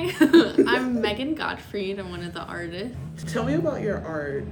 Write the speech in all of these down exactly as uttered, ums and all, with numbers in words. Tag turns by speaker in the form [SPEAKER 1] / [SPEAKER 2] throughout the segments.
[SPEAKER 1] Hi, I'm Megan Gottfried. I'm one of the artists.
[SPEAKER 2] Tell me about your art.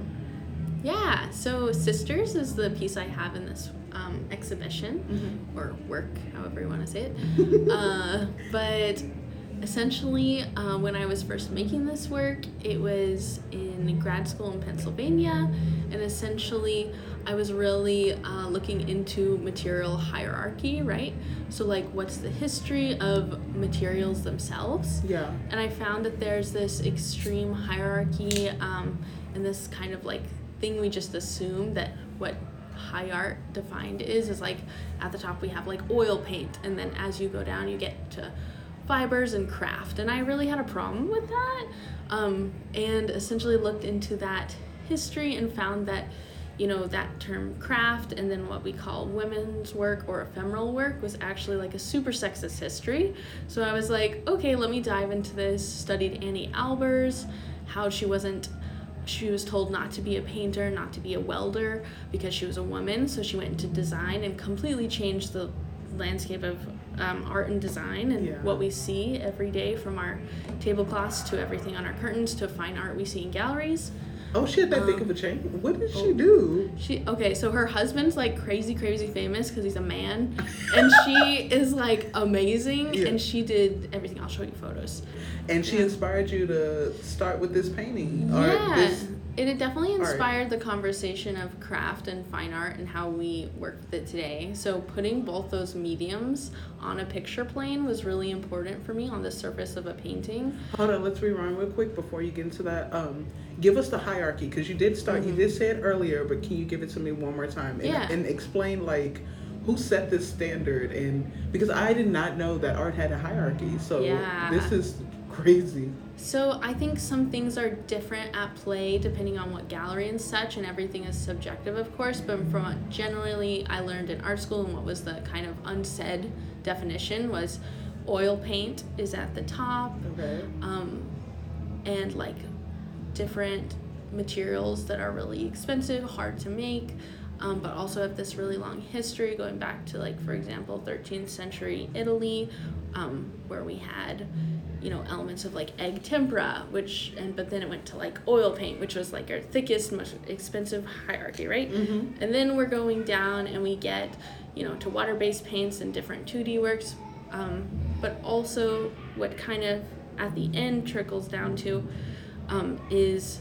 [SPEAKER 1] Yeah, so Sisters is the piece I have in this um, exhibition, mm-hmm. or work, however you want to say it. uh, but essentially, uh, when I was first making this work, it was in grad school in Pennsylvania, and essentially I was really uh, looking into material hierarchy, right? So like, what's the history of materials themselves?
[SPEAKER 2] Yeah.
[SPEAKER 1] And I found that there's this extreme hierarchy um, and this kind of like thing we just assume that what high art defined is, is like at the top we have like oil paint, and then as you go down you get to fibers and craft, and I really had a problem with that, um, and essentially looked into that history and found that, you know, that term craft and then what we call women's work or ephemeral work was actually like a super sexist history. So I was like, okay, let me dive into this. Studied Annie Albers, how she wasn't she was told not to be a painter, not to be a welder because she was a woman, so she went into design and completely changed the landscape of um, art and design and yeah. what we see every day, from our tablecloths to everything on our curtains to fine art we see in galleries.
[SPEAKER 2] Oh shit, that um, big of a change. What did she do?
[SPEAKER 1] She okay, so her husband's like crazy, crazy famous because he's a man, and she is like amazing, yeah. and she did everything. I'll show you photos.
[SPEAKER 2] And she yeah. inspired you to start with this painting.
[SPEAKER 1] Yeah,
[SPEAKER 2] or this
[SPEAKER 1] it had definitely inspired
[SPEAKER 2] art.
[SPEAKER 1] the conversation of craft and fine art and how we work with it today. So putting both those mediums on a picture plane was really important for me on the surface of a painting.
[SPEAKER 2] Hold on, let's rewind real quick before you get into that. Um, give us the hierarchy, because you did start, mm-hmm. you did say it earlier, but can you give it to me one more time? And,
[SPEAKER 1] yeah.
[SPEAKER 2] and explain, like, who set this standard? And because I did not know that art had a hierarchy, so
[SPEAKER 1] yeah.
[SPEAKER 2] this is crazy.
[SPEAKER 1] So I think some things are different at play depending on what gallery and such, and everything is subjective, of course, but from what generally I learned in art school and what was the kind of unsaid definition was oil paint is at the top,
[SPEAKER 2] okay.
[SPEAKER 1] um, and like different materials that are really expensive, hard to make, um, but also have this really long history going back to, like, for example, thirteenth century Italy, um, where we had, you know, elements of like egg tempera, which, and but then it went to like oil paint, which was like our thickest, most expensive hierarchy, right?
[SPEAKER 2] Mm-hmm.
[SPEAKER 1] And then we're going down and we get, you know, to water-based paints and different two D works, um, but also what kind of at the end trickles down to um, is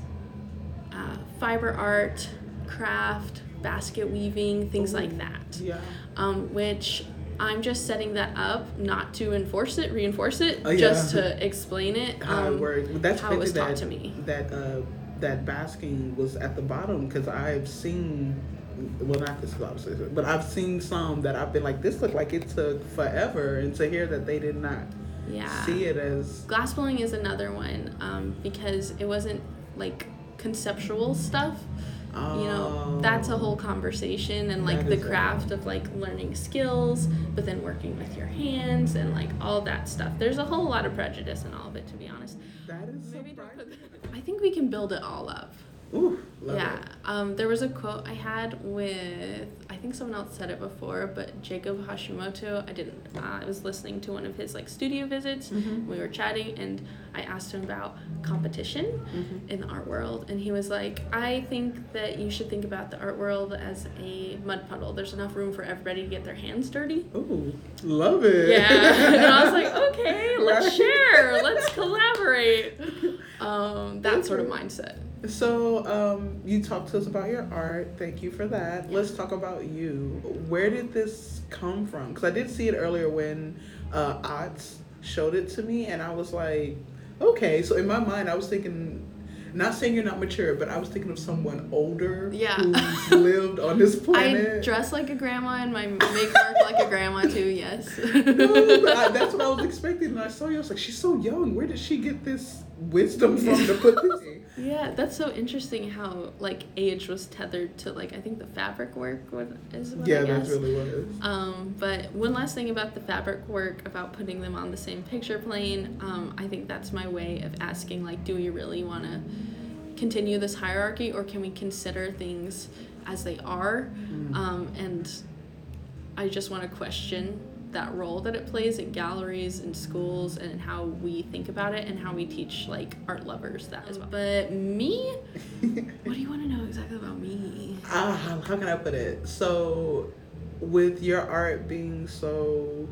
[SPEAKER 1] uh, fiber art, craft, basket weaving, things Ooh, like that.
[SPEAKER 2] Yeah.
[SPEAKER 1] Um, which I'm just setting that up not to enforce it, reinforce it,
[SPEAKER 2] oh, yeah.
[SPEAKER 1] just to explain it.
[SPEAKER 2] How
[SPEAKER 1] um,
[SPEAKER 2] it works. That's
[SPEAKER 1] how it was
[SPEAKER 2] that,
[SPEAKER 1] taught to me.
[SPEAKER 2] That uh, that basking was at the bottom, because I've seen, well, not this obviously, but I've seen some that I've been like, this looked like it took forever, and to hear that they did not
[SPEAKER 1] yeah.
[SPEAKER 2] see it as
[SPEAKER 1] glass blowing is another one, um, because it wasn't like conceptual stuff. You know, that's a whole conversation, and like the craft of like learning skills, but then working with your hands and like all that stuff. There's a whole lot of prejudice in all of it, to be honest.
[SPEAKER 2] That is
[SPEAKER 1] Maybe don't put that. I think we can build it all up.
[SPEAKER 2] Ooh, love
[SPEAKER 1] yeah.
[SPEAKER 2] it.
[SPEAKER 1] Um, there was a quote I had with, I think someone else said it before, but Jacob Hashimoto. I didn't. Uh, I was listening to one of his like studio visits.
[SPEAKER 2] Mm-hmm.
[SPEAKER 1] We were chatting, and I asked him about competition
[SPEAKER 2] mm-hmm.
[SPEAKER 1] in the art world, and he was like, "I think that you should think about the art world as a mud puddle. There's enough room for everybody to get their hands dirty."
[SPEAKER 2] Ooh, love it.
[SPEAKER 1] Yeah. And I was like, okay, let's right. share, let's collaborate. Um, that sort of mindset.
[SPEAKER 2] So, um, you talked to us about your art. Thank you for that. Yeah. Let's talk about you. Where did this come from? Because I did see it earlier when uh, Otts showed it to me, and I was like, okay. So in my mind, I was thinking, not saying you're not mature, but I was thinking of someone older
[SPEAKER 1] yeah.
[SPEAKER 2] who's lived on this planet.
[SPEAKER 1] I dress like a grandma and my make work like a grandma too, yes.
[SPEAKER 2] No, but I, that's what I was expecting. And I saw you, I was like, she's so young. Where did she get this wisdom from to put this in?
[SPEAKER 1] Yeah, that's so interesting how like age was tethered to like I think the fabric work what is what
[SPEAKER 2] yeah
[SPEAKER 1] I guess.
[SPEAKER 2] That's really what it is.
[SPEAKER 1] Um, but one last thing about the fabric work, about putting them on the same picture plane, um, I think that's my way of asking, like, do we really want to continue this hierarchy, or can we consider things as they are?
[SPEAKER 2] Mm.
[SPEAKER 1] Um, and I just want to question that role that it plays at galleries and schools and how we think about it and how we teach like art lovers that as well. But me, what do you want to know exactly about me?
[SPEAKER 2] Uh, how can I put it? So with your art being so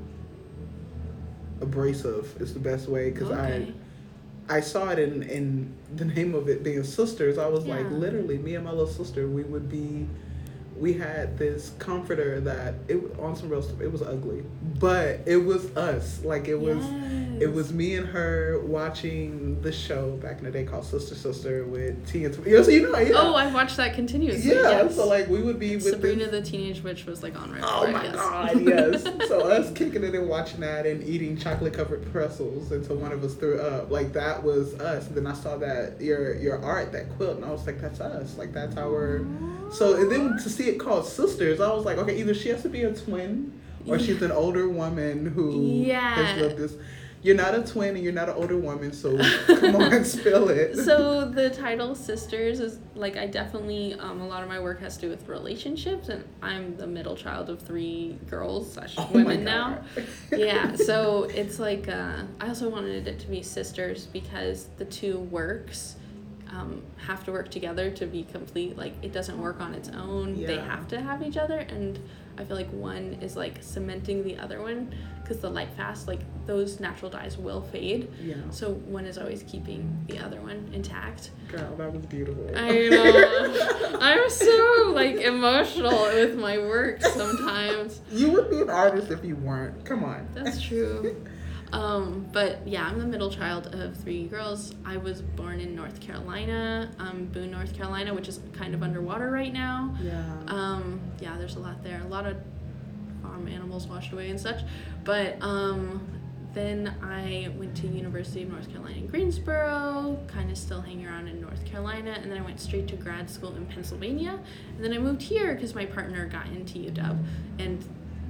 [SPEAKER 2] abrasive is the best way, because
[SPEAKER 1] Okay.
[SPEAKER 2] I I saw it in in the name of it being sisters. I was like,
[SPEAKER 1] Yeah.
[SPEAKER 2] literally, me and my little sister, we would be, we had this comforter that it on some real stuff. It was ugly, but it was us. Like it was,
[SPEAKER 1] Yes.
[SPEAKER 2] it was me and her watching the show back in the day called Sister Sister with T and T. So you know, yeah.
[SPEAKER 1] Oh, I've watched that continuously.
[SPEAKER 2] Yeah,
[SPEAKER 1] Yes.
[SPEAKER 2] so like we would be with
[SPEAKER 1] Sabrina
[SPEAKER 2] this,
[SPEAKER 1] the Teenage Witch was like on right
[SPEAKER 2] oh
[SPEAKER 1] before,
[SPEAKER 2] my
[SPEAKER 1] yes.
[SPEAKER 2] god, yes. So us kicking it and watching that and eating chocolate covered pretzels until one of us threw up. Like that was us. And then I saw that your your art, that quilt, and I was like, that's us. Like that's our. So and then to see it called Sisters, I was like, okay, either she has to be a twin or she's an older woman who
[SPEAKER 1] Yeah.
[SPEAKER 2] has lived this. You're not a twin and you're not an older woman, so come on, spill it.
[SPEAKER 1] So the title Sisters is like, I definitely, um, a lot of my work has to do with relationships, and I'm the middle child of three girls slash
[SPEAKER 2] Oh my
[SPEAKER 1] women now.
[SPEAKER 2] God.
[SPEAKER 1] Yeah, so it's like, uh, I also wanted it to be sisters because the two works um, have to work together to be complete. Like, it doesn't work on its own. They
[SPEAKER 2] Yeah.
[SPEAKER 1] have to have each other, and I feel like one is like cementing the other one, because the light fast, like those natural dyes will fade.
[SPEAKER 2] Yeah.
[SPEAKER 1] So one is always keeping the other one intact.
[SPEAKER 2] Girl, that was beautiful.
[SPEAKER 1] I know. I'm so like emotional with my work sometimes.
[SPEAKER 2] You would be an artist if you weren't. Come on.
[SPEAKER 1] That's true. Um, but yeah, I'm the middle child of three girls. I was born in North Carolina, um, Boone, North Carolina, which is kind of underwater right now.
[SPEAKER 2] Yeah.
[SPEAKER 1] Um, yeah, there's a lot there. A lot of farm animals washed away and such. But um, then I went to University of North Carolina in Greensboro, kind of still hanging around in North Carolina, and then I went straight to grad school in Pennsylvania. And then I moved here because my partner got into U W, and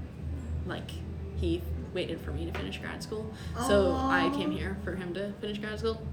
[SPEAKER 1] like he waited for me to finish grad school. So I came here for him to finish grad school.